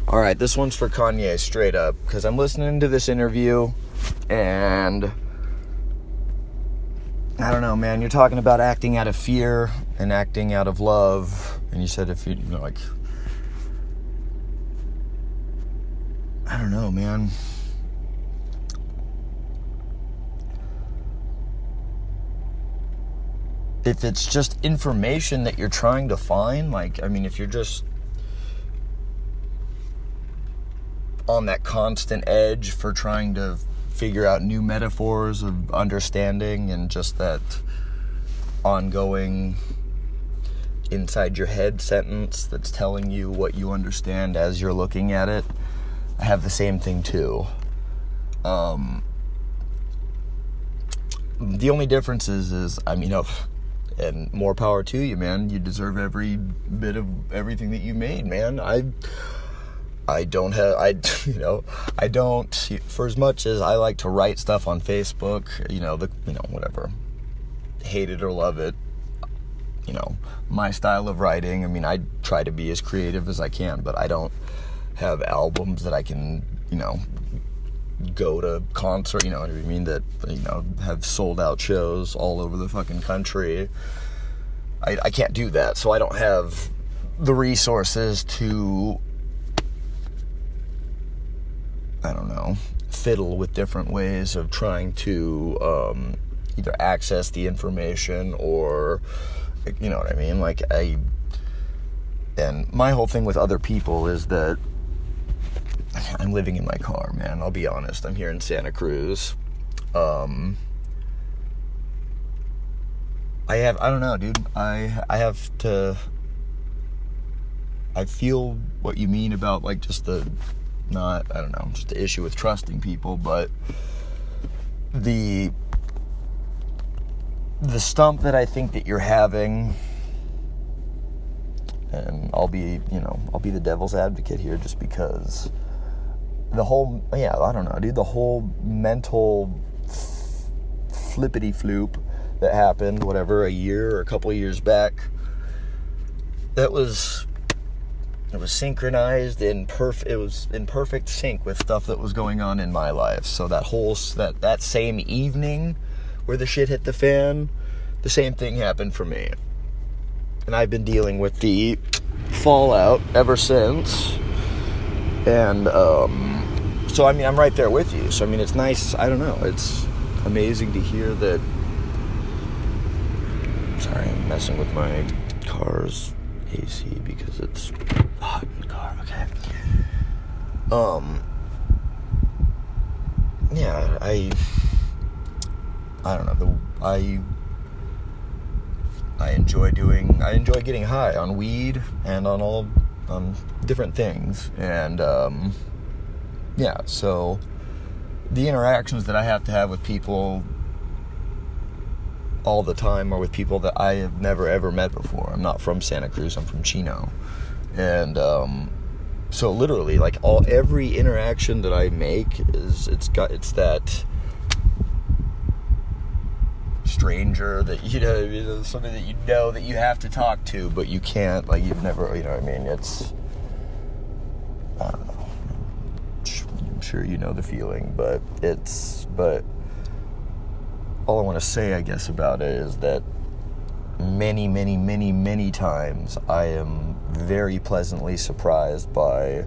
All right, this one's for Kanye straight up, because I'm listening to this interview, and I don't know, man, you're talking about acting out of fear and acting out of love, and you said if you know, like, I don't know, man. If it's just information that you're trying to find, like, I mean, if you're just on that constant edge for trying to figure out new metaphors of understanding and just that ongoing inside your head sentence that's telling you what you understand as you're looking at it, I have the same thing too. The only difference is I mean, and more power to you, man. You deserve every bit of everything that you made, man. I don't, for as much as I like to write stuff on Facebook, whatever, hate it or love it, my style of writing, I mean, I try to be as creative as I can, but I don't have albums that I can, go to concert, you know what I mean, that, have sold out shows all over the fucking country. I can't do that, so I don't have the resources to, fiddle with different ways of trying to either access the information or, you know what I mean? Like, and my whole thing with other people is that I'm living in my car, man. I'll be honest. I'm here in Santa Cruz. I don't know, dude. I feel what you mean about, like, just just the issue with trusting people, but the stump that I think that you're having, and I'll be the devil's advocate here just because the whole mental flippity floop that happened, a year or a couple of years back, it was synchronized it was in perfect sync with stuff that was going on in my life. So that same evening where the shit hit the fan, the same thing happened for me. And I've been dealing with the fallout ever since. And so I mean, I'm right there with you. So I mean, it's nice, I don't know, it's amazing to hear that. Sorry, I'm messing with my car's AC because it's hot in the car. Okay. Yeah, I don't know. I enjoy getting high on weed and on different things, and yeah. So the interactions that I have to have with people all the time are with people that I have never ever met before. I'm not from Santa Cruz, I'm from Chino. And so literally, like, every interaction that I make it's that stranger that somebody that you have to talk to, but you can't, like, you've never, you know what I mean? It's, I don't know, I'm sure you know the feeling, but all I want to say, I guess, about it is that many, many, many, many times I am very pleasantly surprised by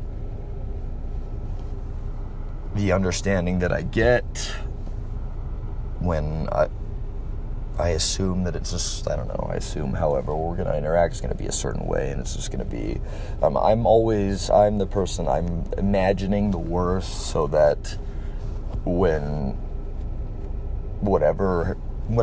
the understanding that I get when I assume that it's just, I don't know, I assume however we're going to interact is going to be a certain way, and it's just going to be, I'm the person, I'm imagining the worst so that when whatever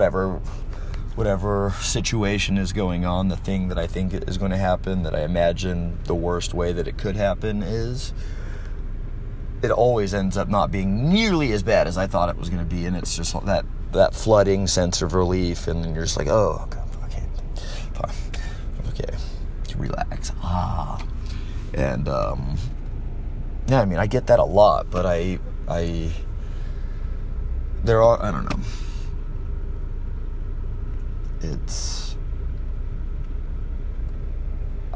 situation is going on, the thing that I think is going to happen, that I imagine the worst way that it could happen is, it always ends up not being nearly as bad as I thought it was going to be, and it's just that flooding sense of relief, and then you're just like, oh, okay, relax, and yeah, I mean, I get that a lot, but I don't know.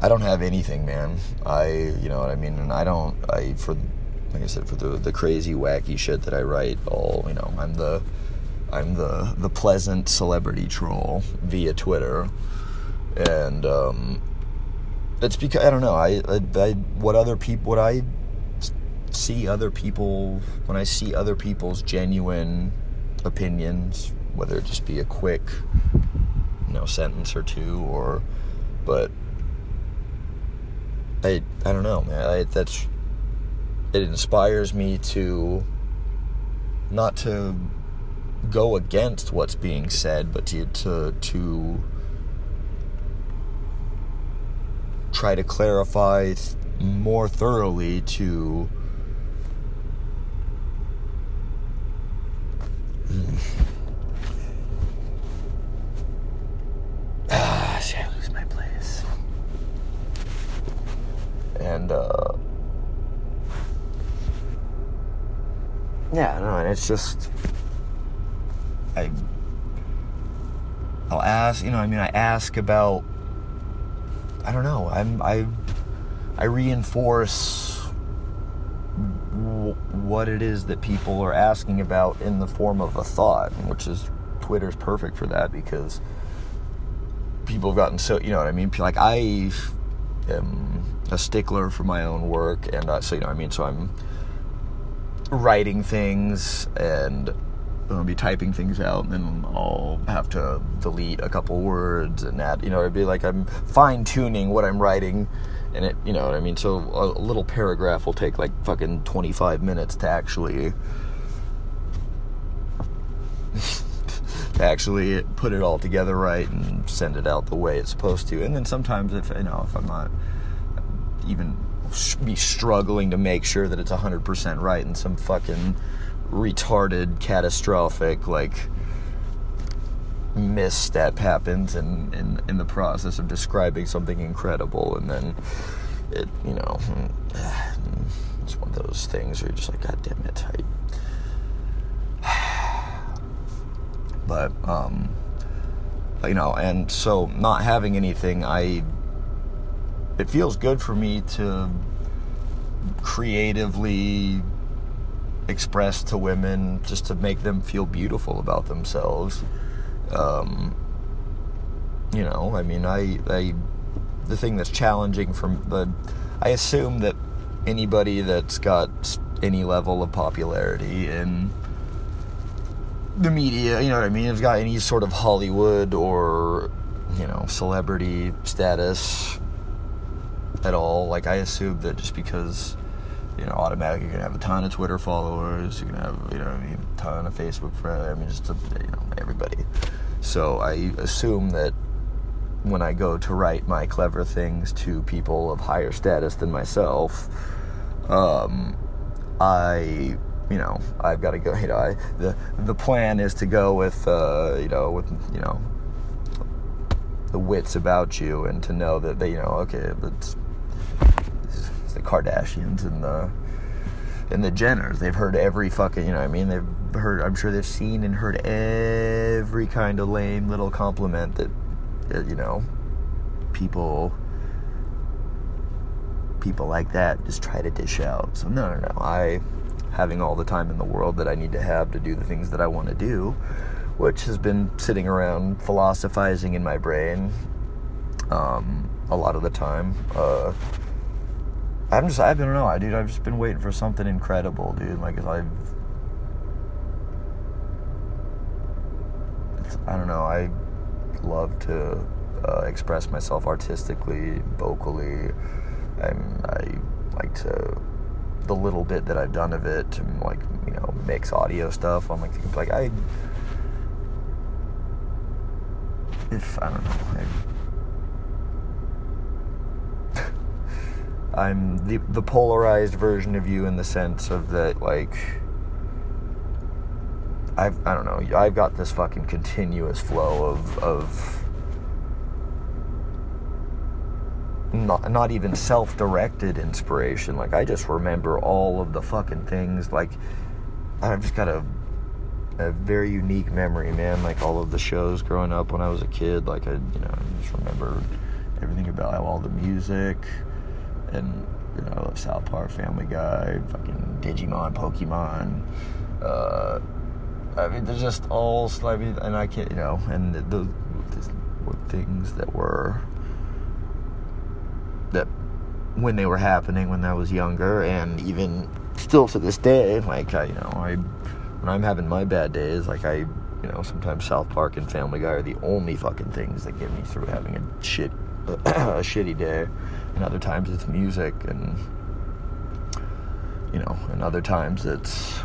I don't have anything, man. You know what I mean? And like I said, for the crazy, wacky shit that I write, you know, I'm the pleasant celebrity troll via Twitter. And, it's because, I don't know, when I see other people's genuine opinions, whether it just be a quick, you know, sentence or two, but I don't know, man, it inspires me to not to go against what's being said, but to try to clarify more thoroughly to see, I lose my place. And yeah, no, and it's just I'll ask, you know, I mean, I ask about, I don't know, I reinforce what it is that people are asking about in the form of a thought, which is, Twitter's perfect for that, because people have gotten so, you know what I mean, like, I am a stickler for my own work, and so, you know what I mean, so I'm writing things, and I'll be typing things out, and then I'll have to delete a couple words and add, you know, it'd be like I'm fine-tuning what I'm writing, and it, you know what I mean, so a little paragraph will take like fucking 25 minutes to actually put it all together right and send it out the way it's supposed to. And then sometimes if I'm not even be struggling to make sure that it's 100% right, and some fucking retarded, catastrophic, like, misstep happens in the process of describing something incredible, and then it, you know, it's one of those things where you're just like, God damn it. But, you know, and so not having anything, it feels good for me to creatively express to women, just to make them feel beautiful about themselves. You know, I mean, the thing that's challenging I assume that anybody that's got any level of popularity in the media, you know what I mean, has got any sort of Hollywood or, you know, celebrity status at all, like, I assume that just because, you know, automatically you're going to have a ton of Twitter followers, you're going to have, you know what I mean, a ton of Facebook friends, I mean, just, you know, everybody. So I assume that when I go to write my clever things to people of higher status than myself, I've got to go, you know, the plan is to go with the wits about you, and to know that they, you know, okay, it's the Kardashians and the Jenners. They've heard every fucking, you know what I mean, I'm sure they've seen and heard every kind of lame little compliment that you know, people like that just try to dish out. So no, having all the time in the world that I need to have to do the things that I want to do, which has been sitting around philosophizing in my brain a lot of the time. I don't know, dude. I've just been waiting for something incredible, dude. Like, I don't know. I love to express myself artistically, vocally. I like to, the little bit that I've done of it, to, like, you know, mix audio stuff on, like, I don't know. I'm the polarized version of you, in the sense of that, like, I don't know, I've got this fucking continuous flow of not even self-directed inspiration. Like, I just remember all of the fucking things. Like, I've just got a very unique memory, man. Like, all of the shows growing up when I was a kid, like, I just remember everything about all the music, and I love South Park, Family Guy, fucking Digimon, Pokemon. There's just all, and I can't, and those were things that when they were happening when I was younger, and even still to this day, like, when I'm having my bad days, like, sometimes South Park and Family Guy are the only fucking things that get me through having a shitty day, and other times it's music, and, and other times it's,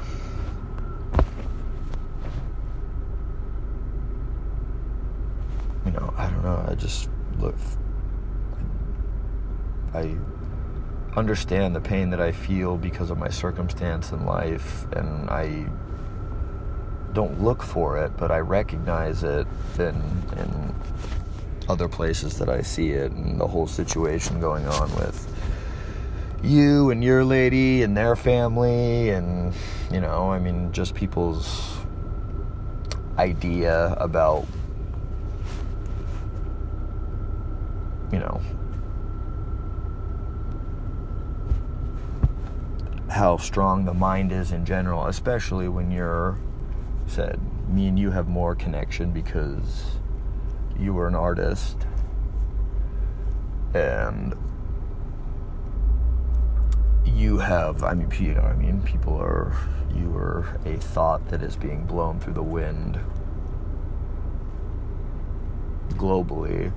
I don't know, I understand the pain that I feel because of my circumstance in life, and I don't look for it, but I recognize it in other places that I see it, and the whole situation going on with you and your lady and their family, and just people's idea about how strong the mind is in general, especially when me and you have more connection because you were an artist, and you have, you are a thought that is being blown through the wind globally,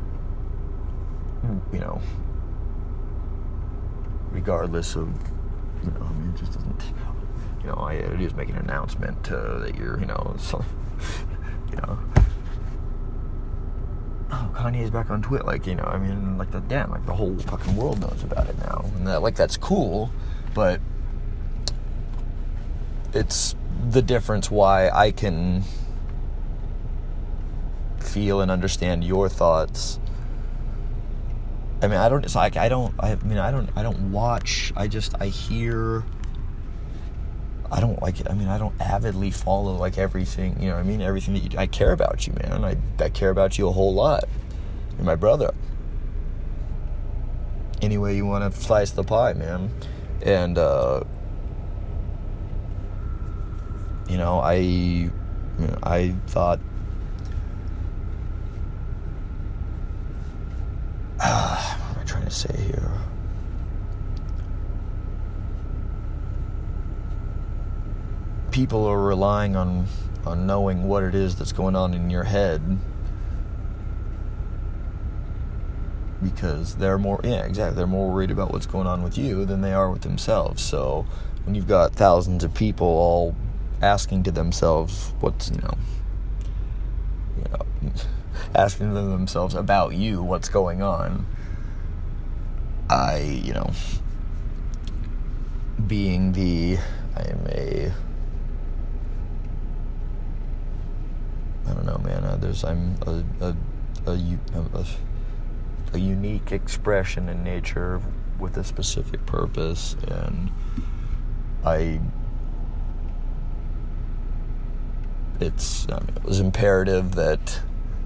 regardless of, it just doesn't, it is making an announcement that you're, oh, Kanye's back on Twitter, the whole fucking world knows about it now, and that's cool, but it's the difference why I can feel and understand your thoughts. I don't watch, I hear, I don't avidly follow, everything, everything that I care about you, man. I care about you a whole lot. You're my brother. Any way you want to slice the pie, man. And, I thought, what am I trying to say here? People are relying on knowing what it is that's going on in your head because they're more worried about what's going on with you than they are with themselves. So when you've got thousands of people all asking to themselves asking themselves about you, what's going on, I don't know, man. I'm a unique expression in nature with a specific purpose, and it was imperative that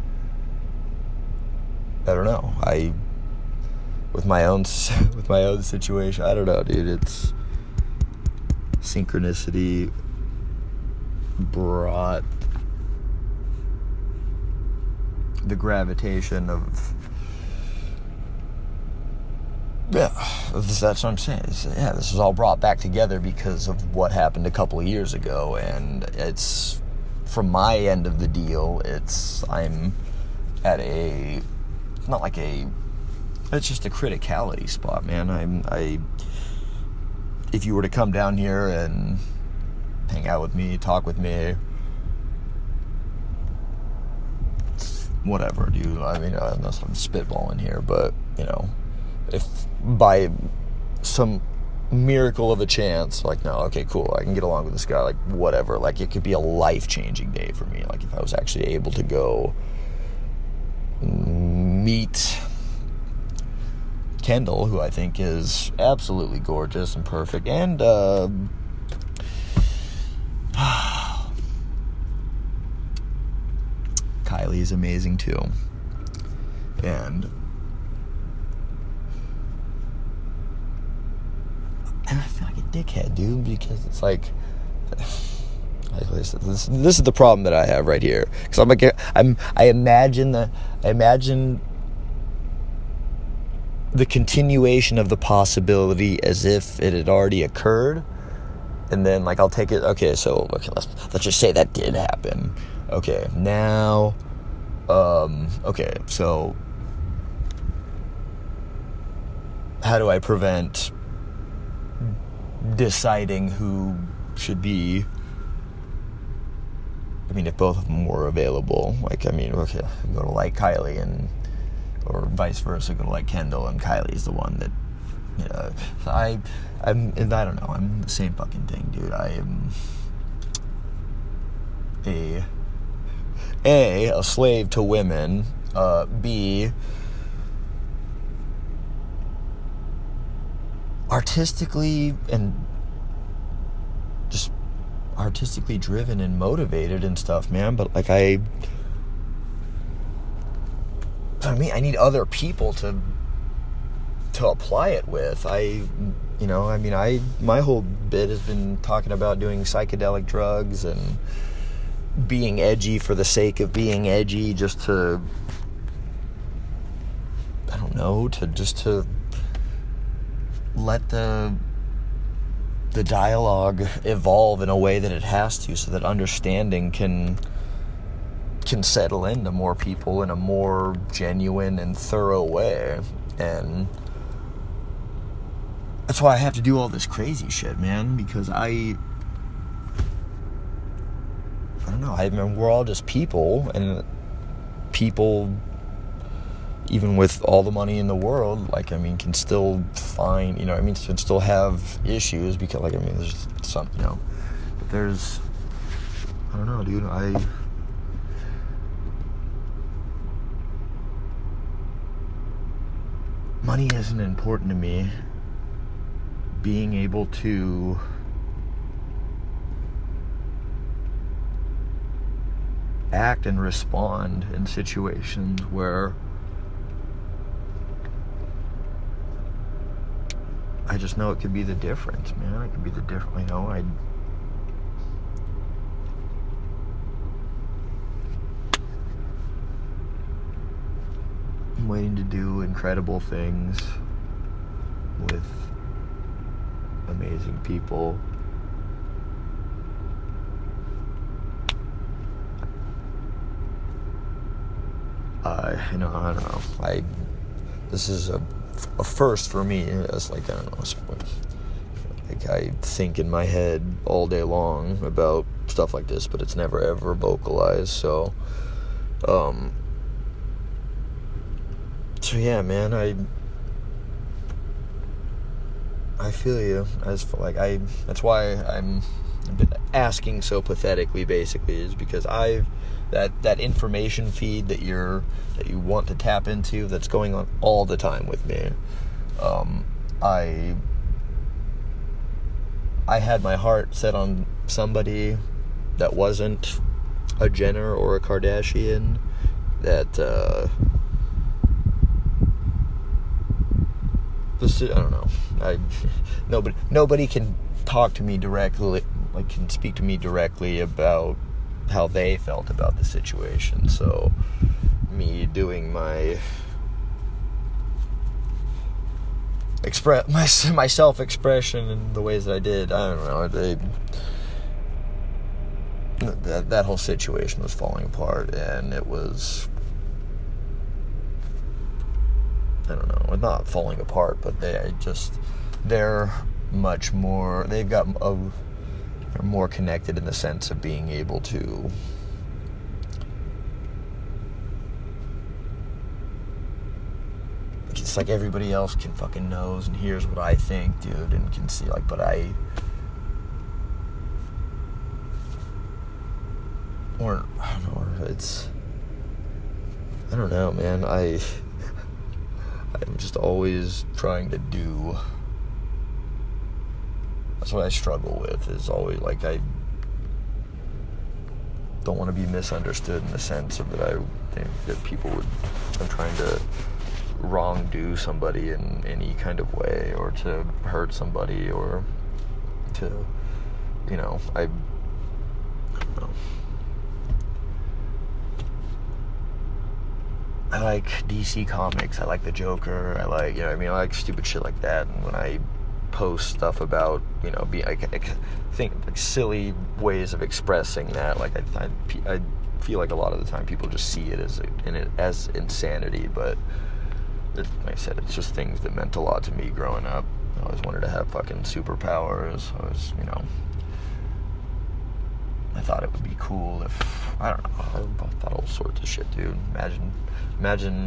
with my own situation, I don't know, dude. It's synchronicity brought the gravitation of, that's what I'm saying. This was all brought back together because of what happened a couple of years ago, and it's, from my end of the deal, I'm at it's just a criticality spot, man. If you were to come down here and hang out with me, talk with me, whatever, dude. Unless I'm spitballing here, but, if by some miracle of a chance, no, okay, cool, I can get along with this guy, whatever, it could be a life-changing day for me, if I was actually able to go meet Kendall, who I think is absolutely gorgeous and perfect, and Kylie is amazing too, and And I feel like a dickhead, dude, because it's like, this is the problem that I have right here. Because I imagine the continuation of the possibility as if it had already occurred, and then like I'll take it. Okay, let's just say that did happen. Okay, now, okay, so how do I prevent deciding who should be? I mean, if both of them were available, like, I mean, okay, I'm going to like Kylie, or vice versa, going to like Kendall, and Kylie's the one that, you know, I don't know, I'm the same fucking thing, dude. I am a slave to women, B, artistically driven and motivated and stuff, man. But like I need other people to apply it with. My whole bit has been talking about doing psychedelic drugs and being edgy for the sake of being edgy, just to, I don't know, to let the dialogue evolve in a way that it has to, so that understanding can settle into more people in a more genuine and thorough way. And that's why I have to do all this crazy shit, man, because I don't know, I mean, we're all just people, and people, even with all the money in the world, like, I mean, can still find, you know, I mean, can still have issues, because, like, I mean, there's some, you know, but there's, I don't know, dude, money isn't important to me. Being able to act and respond in situations where I just know it could be the difference, man. It could be the difference, you know. I'm waiting to do incredible things with amazing people. I don't know. This is a first for me. It's like, I don't know. Like, I think in my head all day long about stuff like this, but it's never ever vocalized. So yeah, man. I feel you. That's why I've been asking so pathetically, basically, is because that information feed that you want to tap into, that's going on all the time with me. I had my heart set on somebody that wasn't a Jenner or a Kardashian, that I don't know. Nobody can talk to me directly, like, can speak to me directly about how they felt about the situation. So me doing my self-expression in the ways that I did, I don't know, that whole situation was falling apart, and it was, I don't know, not falling apart, but they're much more, they're more connected in the sense of being able to it's like everybody else can fucking knows and hears what I think, dude, and can see, like, but I don't know, man, I'm just always trying to do. That's what I struggle with, is always, like, I don't want to be misunderstood in the sense of that I think that people would, I'm trying to wrongdo somebody in any kind of way, or to hurt somebody, or to, you know, I don't know. I like DC Comics, I like the Joker, I like, you know what I mean, I like stupid shit like that, and when I post stuff about, you know, I think, like, silly ways of expressing that, like, I feel like a lot of the time people just see it as insanity, but like I said, it's just things that meant a lot to me growing up. I always wanted to have fucking superpowers. I thought it would be cool if, I don't know, I thought all sorts of shit, dude. Imagine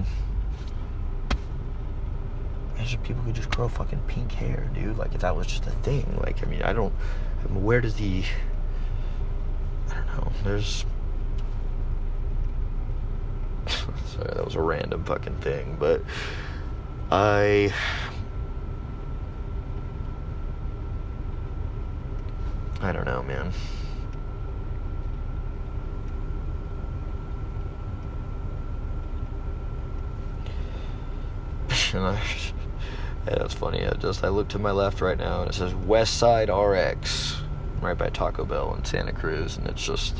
people could just grow fucking pink hair, dude. Like, if that was just a thing. Like, I mean, where does I don't know, there's, sorry, that was a random fucking thing, but I don't know, man. Yeah, that's funny. I look to my left right now, and it says West Side RX, right by Taco Bell in Santa Cruz, and it's just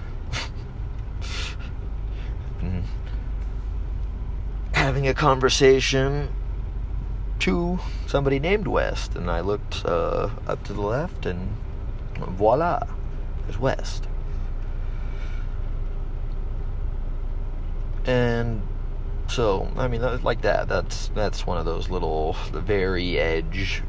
having a conversation to somebody named West, and I looked up to the left, and voila, there's West. And so, I mean, like that. That's one of those little, very edgy,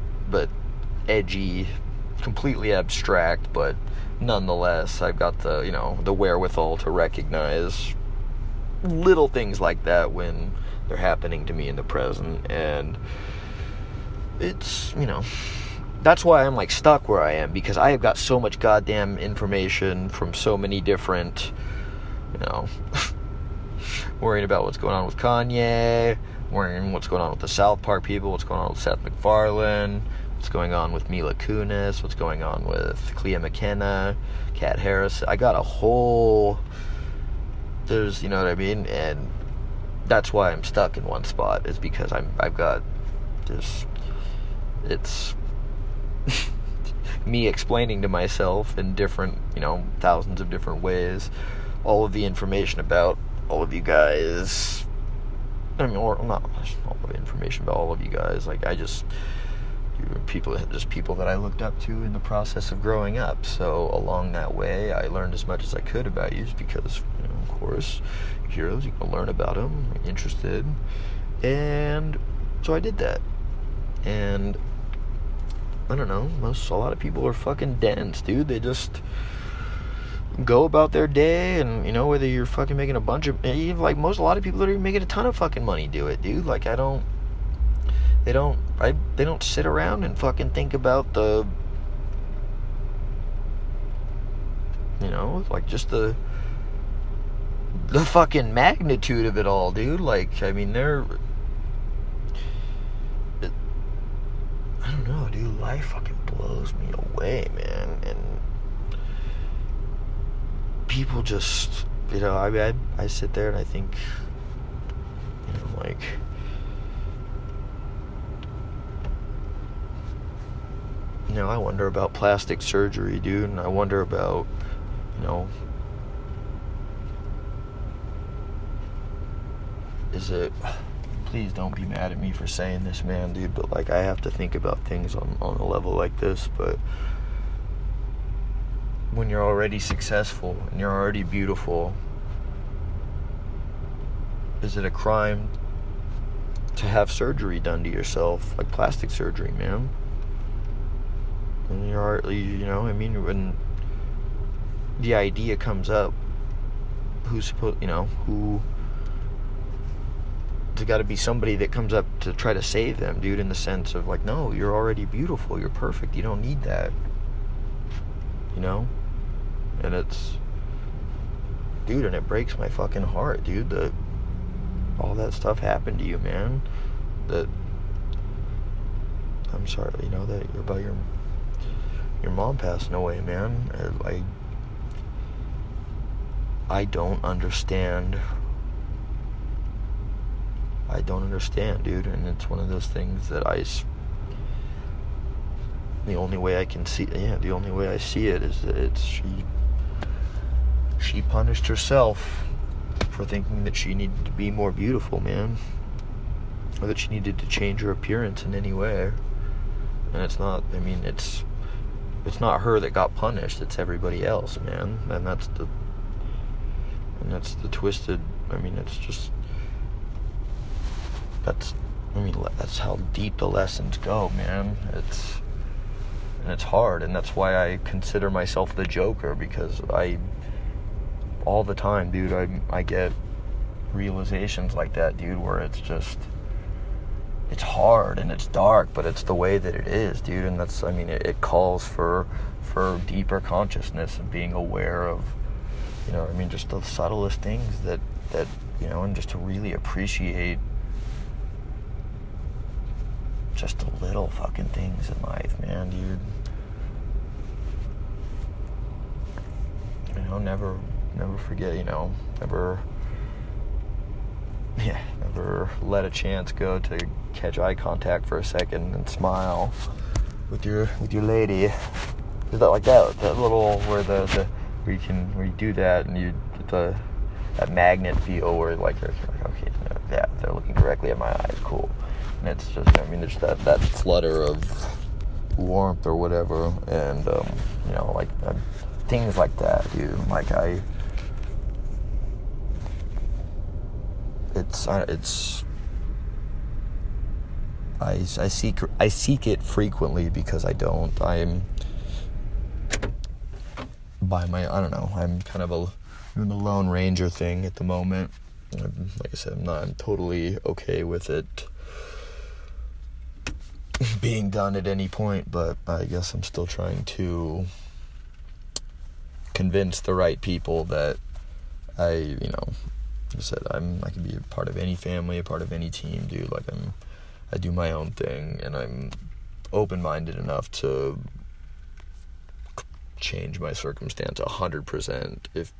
completely abstract, but nonetheless, I've got the, you know, the wherewithal to recognize little things like that when they're happening to me in the present, and it's, you know, that's why I'm, like, stuck where I am, because I have got so much goddamn information from so many different, you know, worrying about what's going on with Kanye, worrying what's going on with the South Park people, what's going on with Seth MacFarlane, what's going on with Mila Kunis, what's going on with Clea McKenna, Kat Harris. I got a whole, there's, you know what I mean, and that's why I'm stuck in one spot, is because I've got this, it's me explaining to myself in different, you know, thousands of different ways, all of the information about all of you guys. I mean, or not all of the information about all of you guys. Like, people that I looked up to in the process of growing up. So along that way, I learned as much as I could about you, just because, you know, of course, heroes, you can learn about them, you're interested, and so I did that. And I don't know, a lot of people are fucking dense, dude. They just go about their day, and, you know, whether you're fucking making a bunch of, a lot of people that are making a ton of fucking money do it, dude. Like, they don't sit around and fucking think about the, you know, like, just the fucking magnitude of it all, dude. Like, I mean, I don't know, dude, life fucking blows me away, man, and people just, you know, I sit there and I think, you know, like, you know, I wonder about plastic surgery, dude, and I wonder about, you know, please don't be mad at me for saying this, man, dude, but, like, I have to think about things on a level like this, but when you're already successful and you're already beautiful, is it a crime to have surgery done to yourself, like plastic surgery, man? And you know, I mean, when the idea comes up, there's got to be somebody that comes up to try to save them, dude, in the sense of, like, no, you're already beautiful, you're perfect, you don't need that, you know? And it's, dude, and it breaks my fucking heart, dude, that all that stuff happened to you, man. That, I'm sorry, you know, that you're about your mom passing away, man. I don't understand I don't understand, dude. And it's one of those things that the only way I can see, the only way I see it is that she punished herself for thinking that she needed to be more beautiful, man. Or that she needed to change her appearance in any way. And it's not her that got punished, it's everybody else, man. And that's the twisted, that's how deep the lessons go, man. It's hard, and that's why I consider myself the Joker, because all the time, dude, I get realizations like that, dude, where it's hard and it's dark, but it's the way that it is, dude. And that's, it calls for deeper consciousness and being aware of, just the subtlest things that and just to really appreciate just the little fucking things in life, man, dude. Never forget, never let a chance go to catch eye contact for a second and smile with your lady. Is that like that little where where you do that and you get that magnet feel where like okay, yeah, they're looking directly at my eyes, cool. And it's just, there's that flutter of warmth or whatever, and things like that, dude. Like I seek it frequently because I'm kind of doing the Lone Ranger thing at the moment. Like I said, I'm totally okay with it being done at any point, but I guess I'm still trying to convince the right people that I can be a part of any family, a part of any team, dude. Like I do my own thing, and I'm open-minded enough to change my circumstance 100% if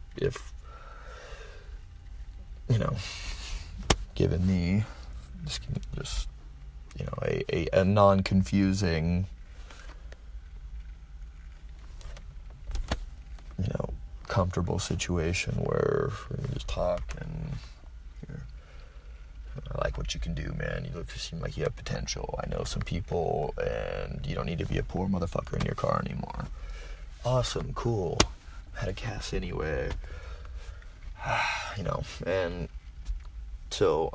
given the just a non-confusing comfortable situation where we can just talk and I like what you can do, man. You seem like you have potential. I know some people, and you don't need to be a poor motherfucker in your car anymore. Awesome, cool. Had a gas anyway. And so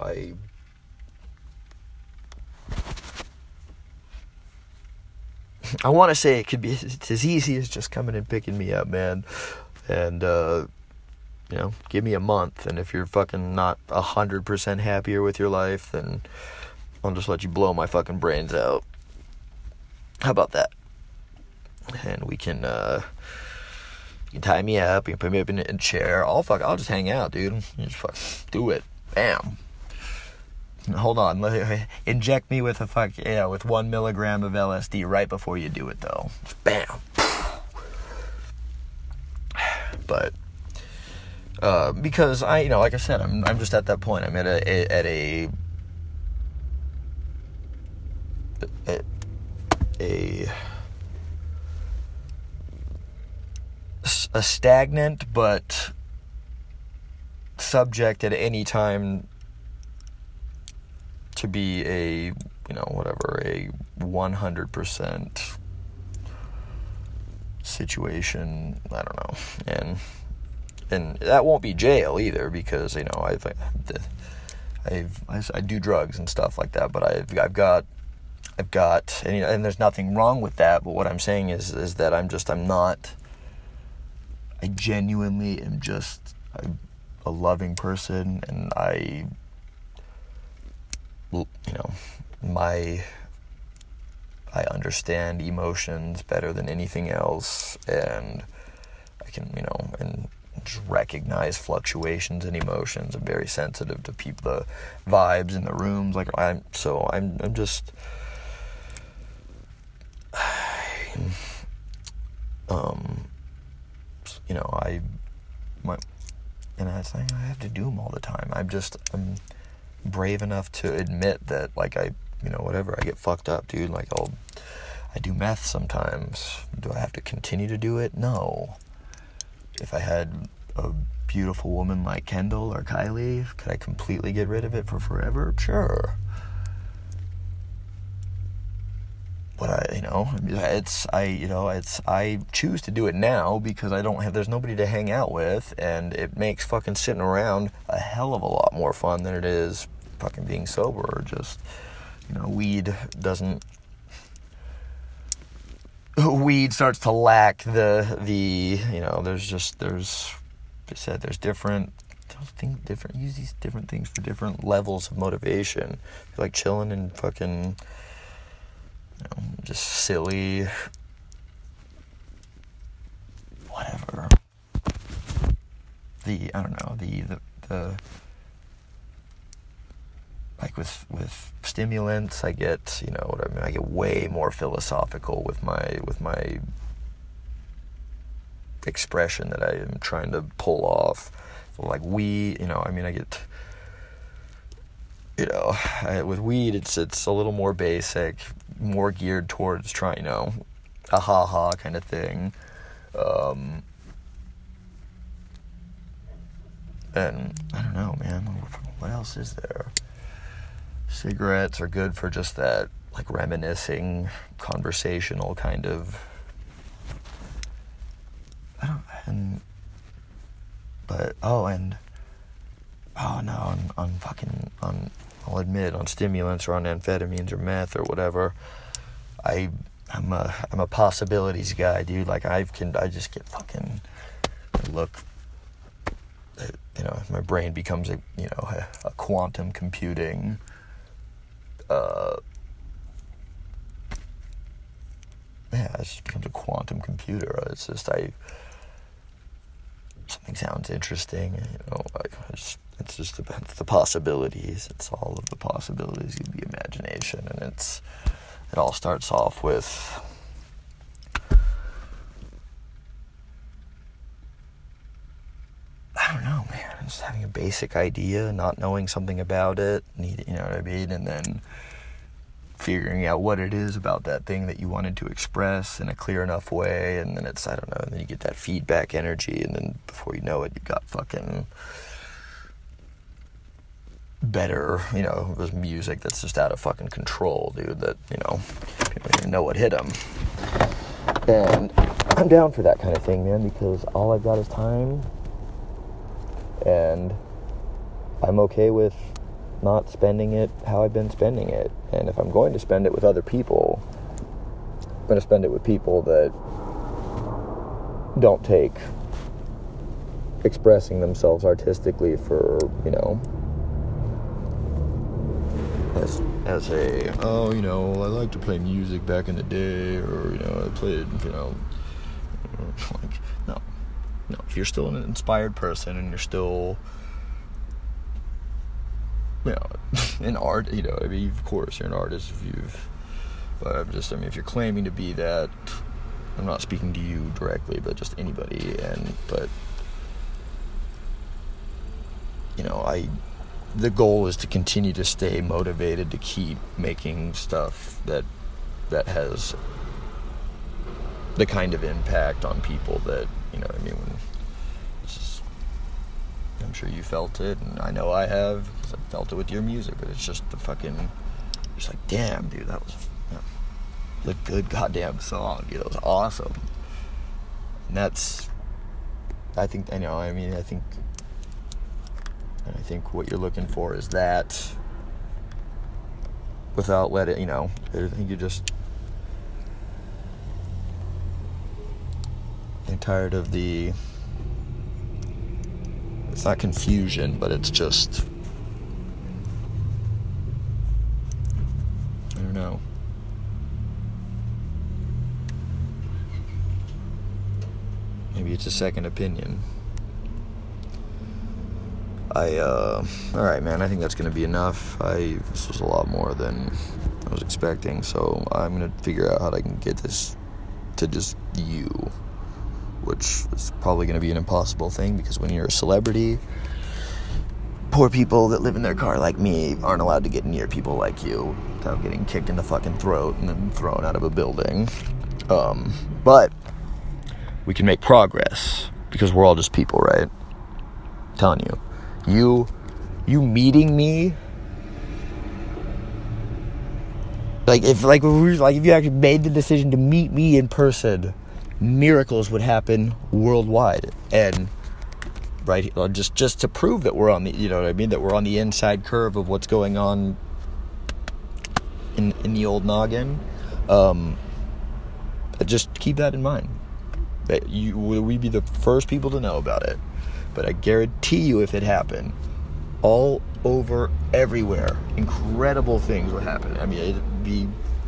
I want to say it's as easy as just coming and picking me up, man. And, give me a month, and if you're fucking not 100% happier with your life, then I'll just let you blow my fucking brains out. How about that? And we can, you can tie me up, you can put me up in a chair. I'll just hang out, dude. You just do it. Bam. Hold on, inject me with with 1 milligram of LSD right before you do it, though. Bam. But because like I said, I'm just at that point. I'm at a stagnant but subject at any time to be a 100% situation. I don't know, and that won't be jail either, because I do drugs and stuff like that, but I've got and there's nothing wrong with that. But what I'm saying is that I genuinely am just a loving person, and I understand emotions better than anything else, and I can, and just recognize fluctuations in emotions. I'm very sensitive to the vibes in the rooms. Like I'm just, and I have to do them all the time. I'm brave enough to admit that, like, whatever, I get fucked up, dude. Like, I do meth sometimes. Do I have to continue to do it? No. If I had a beautiful woman like Kendall or Kylie, could I completely get rid of it for forever? Sure. But I choose to do it now because there's nobody to hang out with, and it makes fucking sitting around a hell of a lot more fun than it is fucking being sober, or just, weed starts to lack there's use these different things for different levels of motivation. If you're like chilling and fucking, just silly, whatever. The like with stimulants, I get, I get way more philosophical with my expression that I am trying to pull off. So like weed, I get, with weed, it's a little more basic, more geared towards trying, a ha-ha kind of thing. And I don't know, man, what else is there? Cigarettes are good for just that, like, reminiscing, conversational kind of, I'll admit, on stimulants or on amphetamines or meth or whatever, I'm a possibilities guy, dude. Like, I just get fucking, my brain becomes a quantum computing, it just becomes a quantum computer. It's just, something sounds interesting, it's just about the possibilities. It's all of the possibilities of the imagination, and it all starts off with, I don't know, man, just having a basic idea, not knowing something about it, and then figuring out what it is about that thing that you wanted to express in a clear enough way, and then it's, I don't know, and then you get that feedback energy, and then before you know it, you've got fucking better, there's music that's just out of fucking control, dude, that, people don't even know what hit them. And I'm down for that kind of thing, man, because all I've got is time, and I'm okay with not spending it how I've been spending it. And if I'm going to spend it with other people, I'm going to spend it with people that don't take expressing themselves artistically for, as a, I like to play music back in the day, or, I played, like, no, if you're still an inspired person and you're still, in art, of course you're an artist if you're claiming to be that, I'm not speaking to you directly, but just anybody, the goal is to continue to stay motivated, to keep making stuff that has the kind of impact on people that, I'm sure you felt it, and I know I have, because I felt it with your music, but it's just just like, damn, dude, that was a good goddamn song, dude, that was awesome. And that's, I think what you're looking for is that, without letting, I think you're just tired of it's not confusion, but it's just, I don't know. Maybe it's a second opinion. Alright, man, I think that's going to be enough. This was a lot more than I was expecting, so I'm going to figure out how I can get this to just you, which is probably going to be an impossible thing, because when you're a celebrity, poor people that live in their car like me aren't allowed to get near people like you without getting kicked in the fucking throat and then thrown out of a building. But we can make progress because we're all just people, right? I'm telling you, you meeting me, if you actually made the decision to meet me in person, miracles would happen worldwide. And right, just to prove that we're on the, you know what I mean, that we're on the inside curve of what's going on in the old noggin. Just keep that in mind. That we'd be the first people to know about it. But I guarantee you, if it happened, all over, everywhere, incredible things would happen. I mean, it'd be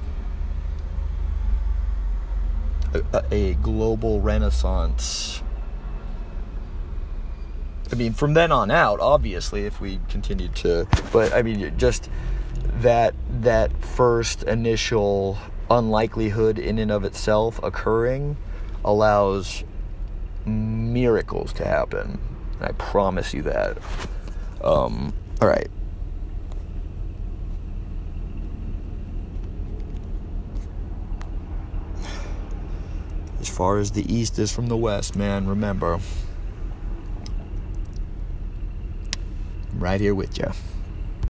a global renaissance. I mean, from then on out, obviously, if we continued to, but I mean, just that first initial unlikelihood in and of itself occurring allows miracles to happen. I promise you that. All right. As far as the east is from the west, man, remember, I'm right here with you.